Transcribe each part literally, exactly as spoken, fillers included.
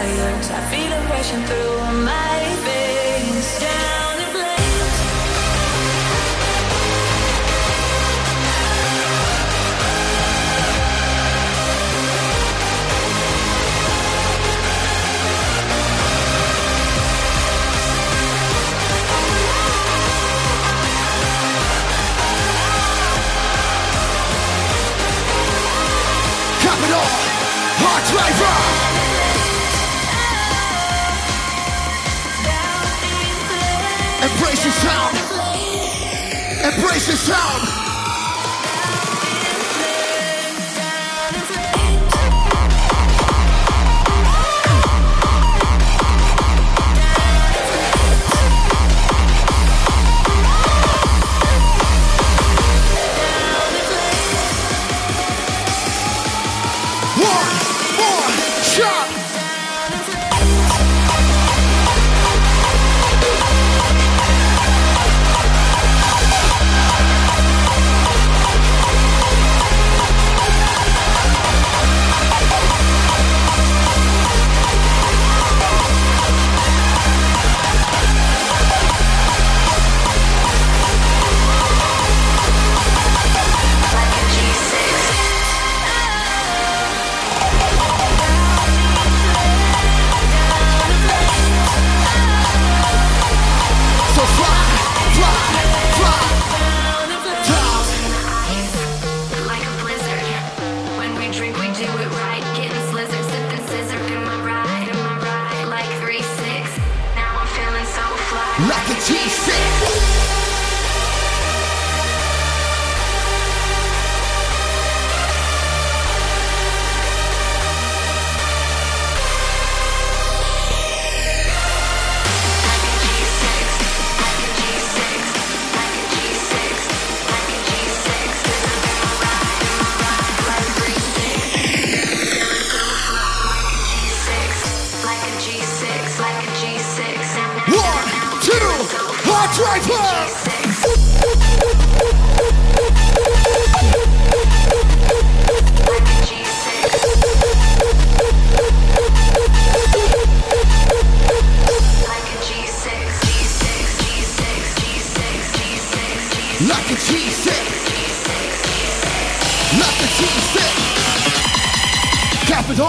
desires. I feel it rushing through my veins. Down in flames. Capital Hard Driver. Embrace the sound. Embrace the sound. One more shot. So fly, fly, fly. Down. Like a blizzard. When we drink, we do it right. Getting slizzard, sipping scissor. Am I right? Am I right? Like three six. Now I'm feeling so fly. Like a G six. One, two, hard driver. Like a G six. Like a G six. Capital.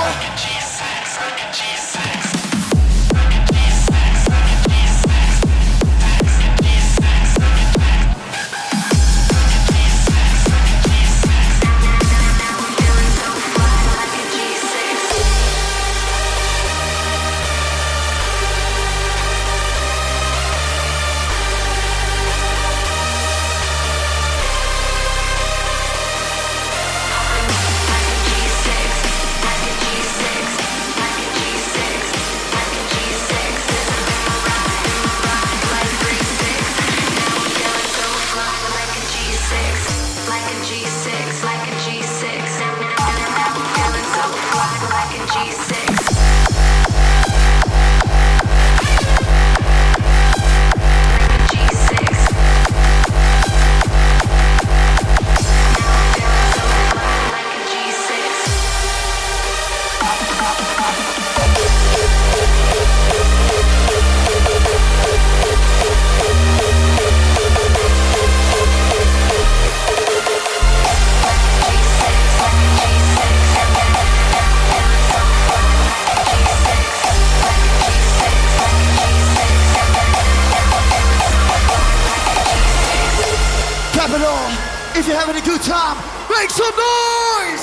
If you're having a good time, make some noise!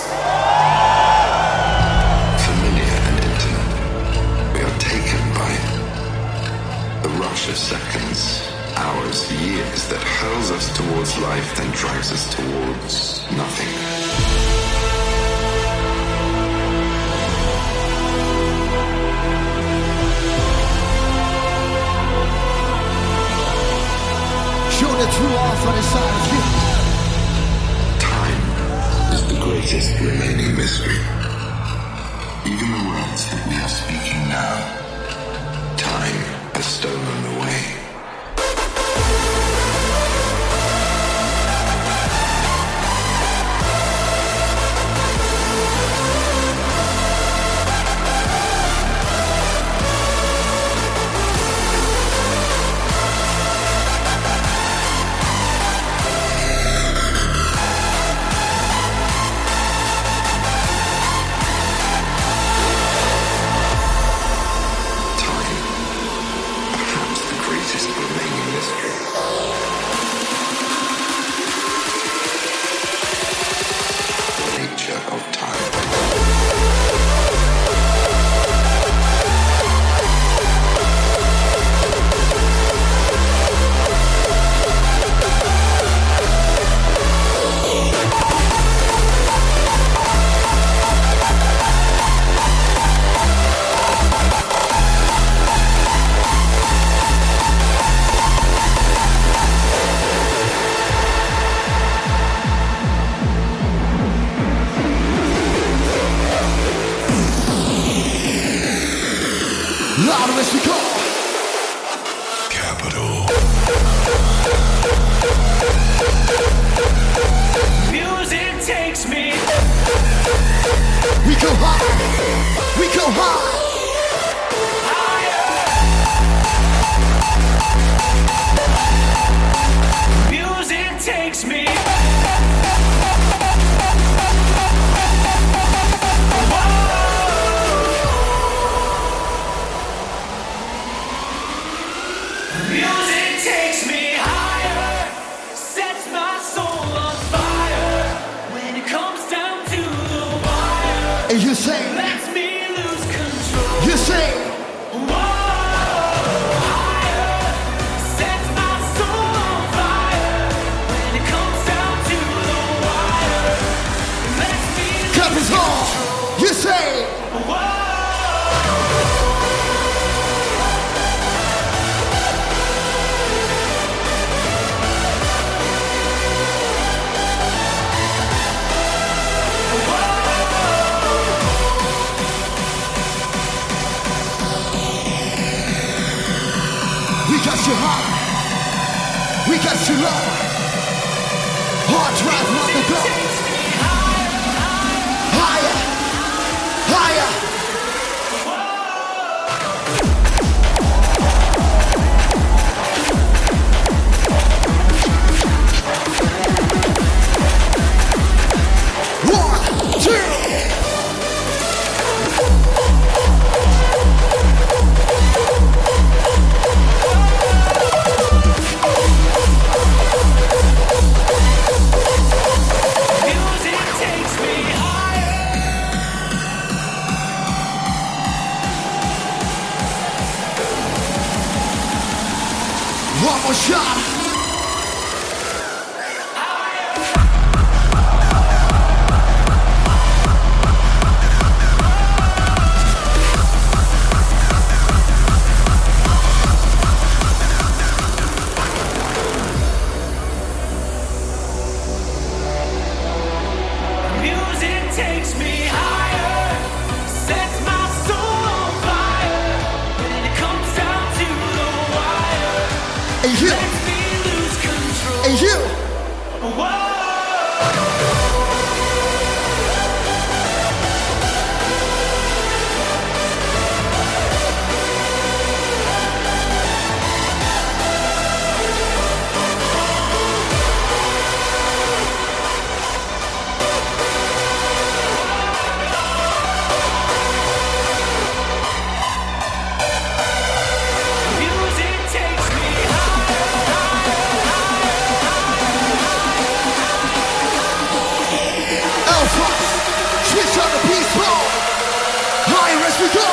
Familiar and intimate, we are taken by the rush of seconds, hours, years that hurls us towards life, then drags us towards nothing. Show the true off on the side of you. Time is the greatest remaining mystery. Even the words that we are speaking now, time has stolen away. Louder as we go. Capital. Music takes me. We go high. We go high. Music takes me. Music takes me higher, sets my soul on fire. When it comes down to the wire, And you say, lets me lose control. you say, Whoa, higher, sets my soul on fire. When it comes down to the wire, lets me lose capital. You say, Whoa. we got you high. We got you low. Hard drive on the go. Higher. Higher. One, two. Music takes me higher. One more shot. Music takes me higher, sets my soul on fire. When it comes down to the wire, And you, lets me lose control. and you. Whoa. Music takes me Alpha. Switch on the peaceful. Higher as we go.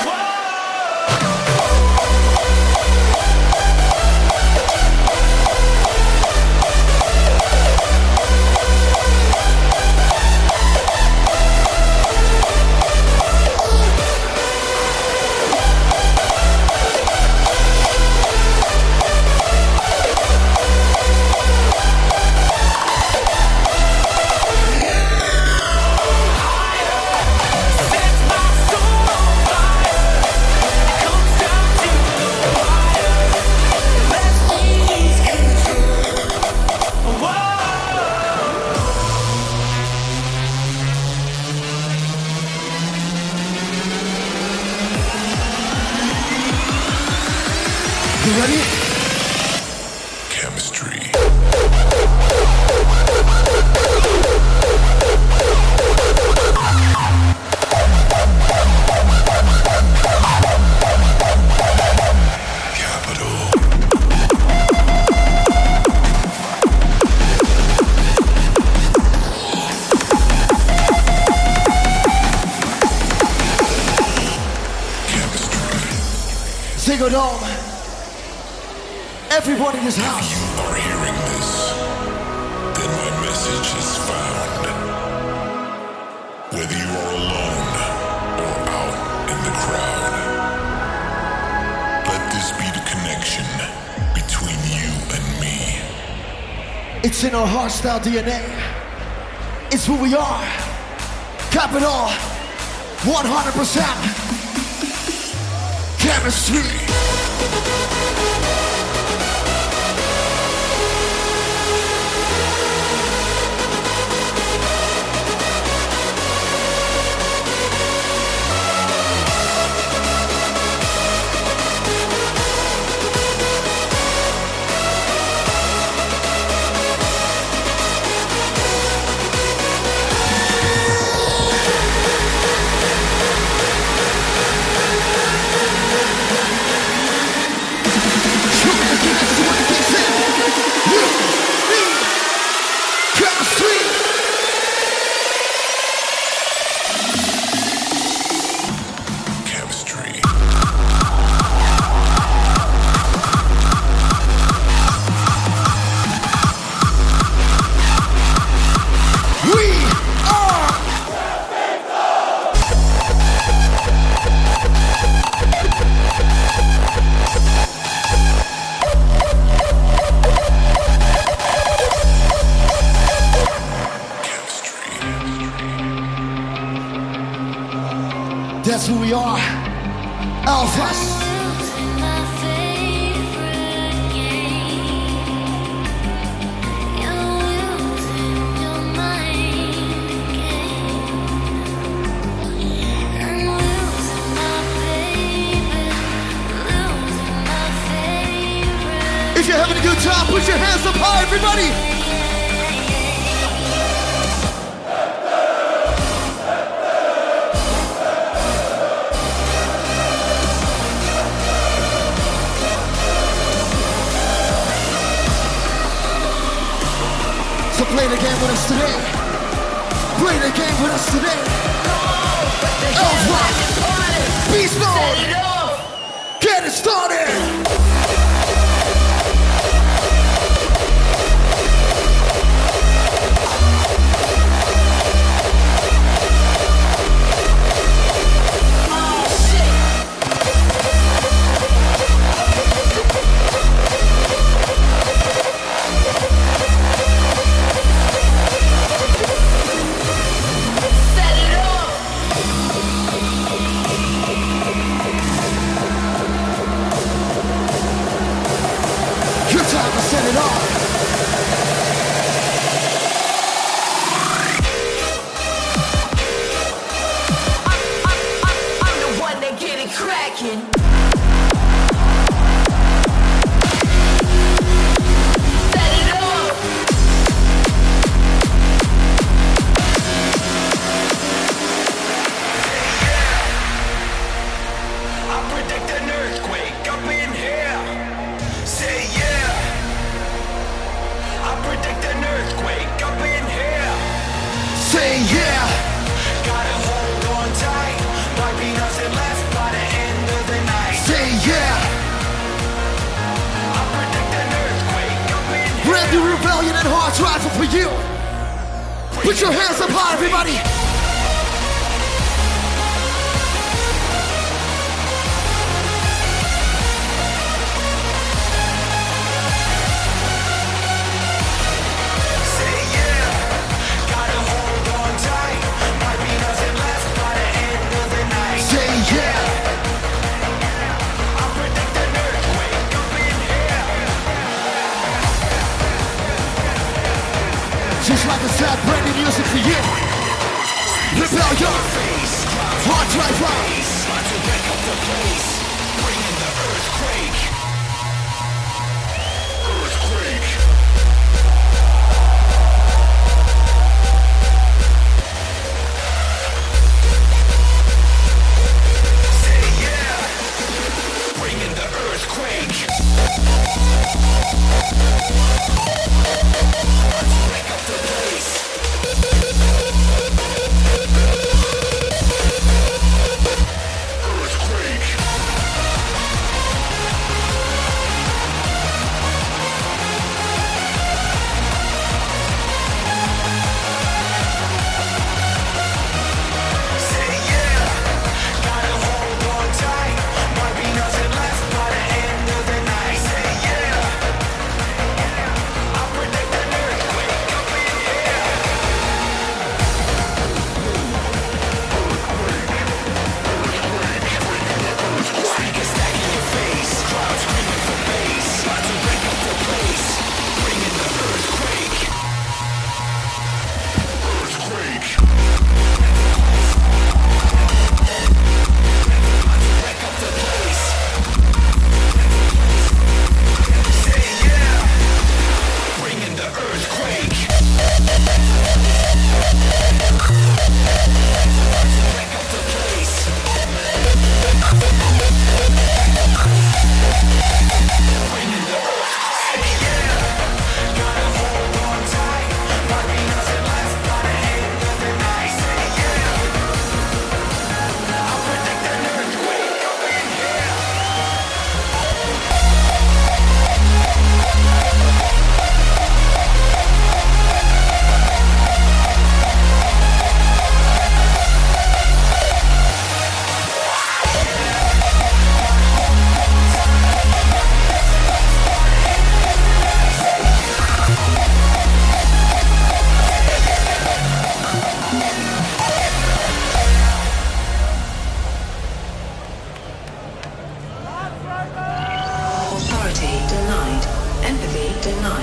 sets my soul on fire. Comes down to the wire, lets me lose control. Whoa. You ready? Chemistry. Capital. Chemistry. Ziggo Dome. Everyone in this house. You are hearing this, then my message is found. Whether you are alone or out in the crowd, let this be the connection between you and me. It's in our hardstyle D N A. It's who we are. Capital. one hundred percent. Chemistry. Chemistry. That's who we are. Alphas. If you're having a good time, put your hands up high, everybody. So play the game with us today. Play the game with us today. Alpha, Beast Mode. Get it started. Set it off. I'm the one that get it cracking. Set it off. I predict an earthquake up in here. Say yeah. I predict an earthquake up in here. Say yeah. Gotta hold on tight. Might be nothing left by the end of the night. Say yeah. I predict an earthquake up in here. Brand new rebellion and hard rifle for you. Put your hands up high, everybody. Say yeah. Gotta hold on tight. Might be nothing left by the end of the night. Say yeah. I predict an earthquake up in here. Just like I said, brand new music for you. Rebellion. Hard rifle. About to wake up the place. Bring in the earthquake. Earthquake. Say yeah. Bring in the earthquake. About to wake up the place. Earthquake.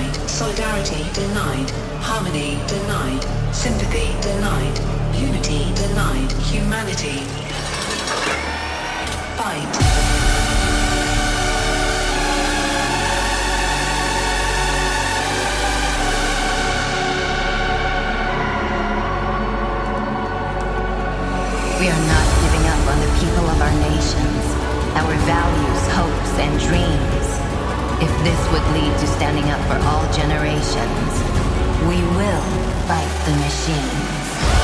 denied, solidarity denied, harmony denied, sympathy denied, unity denied, humanity. Fight. We are not giving up on the people of our nations, our values, hopes, and dreams. If this would lead to standing up for all generations, we will fight the machines.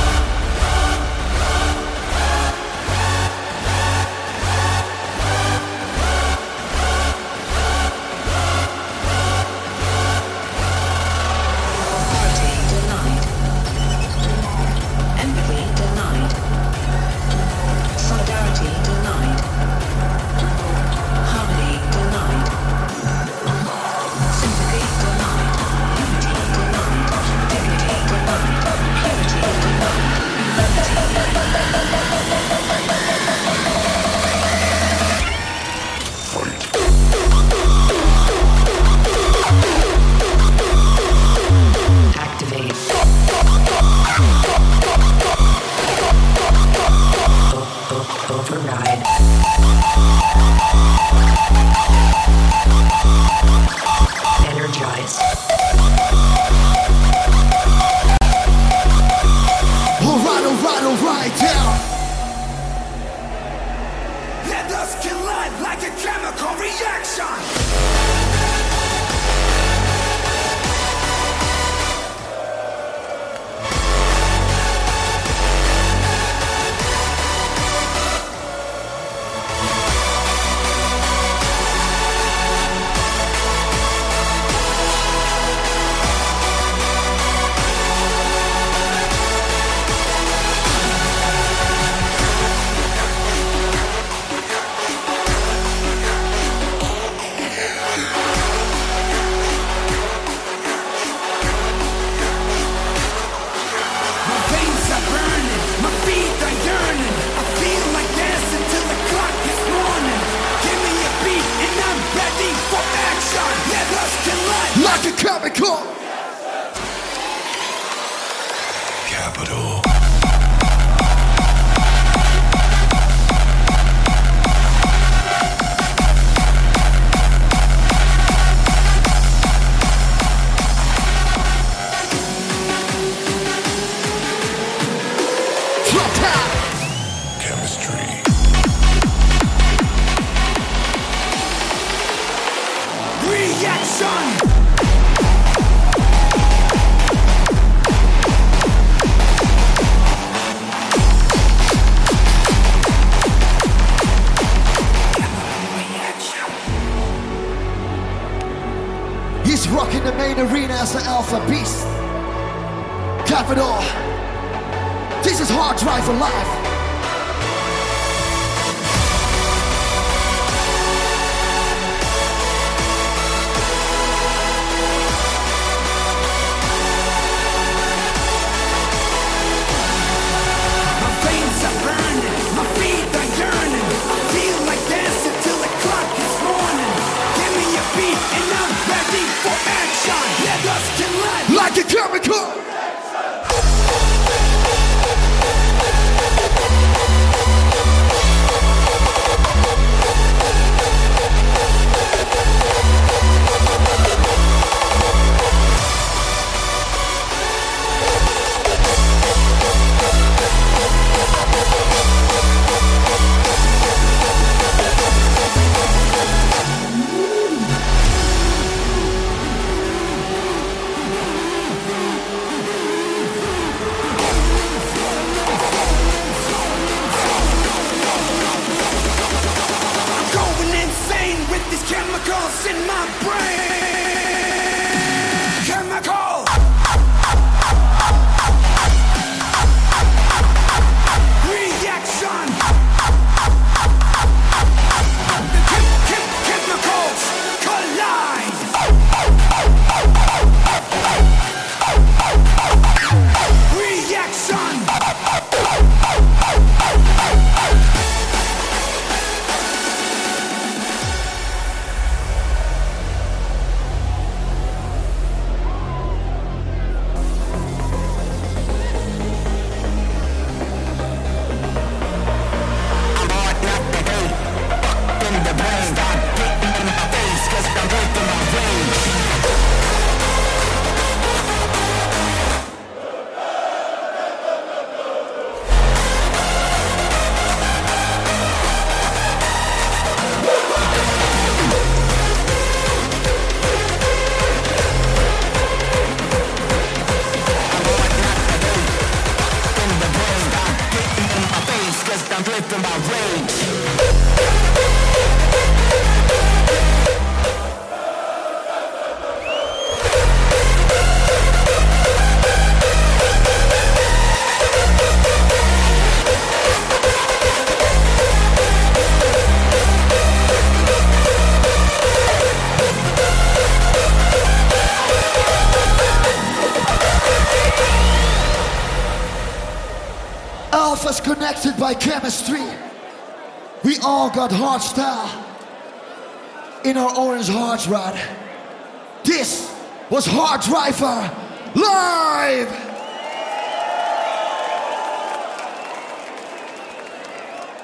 He's rocking the main arena as the Alpha Beast. Capital. This is Hard Drive Alive. My veins are burning, my feet are yearning. I feel like dancing till the clock is morning. Give me a beat and I'm ready for action. Let us collide like a chemical. us connected by chemistry. We all got heart style in our orange heart rod. This was Hard Driver live.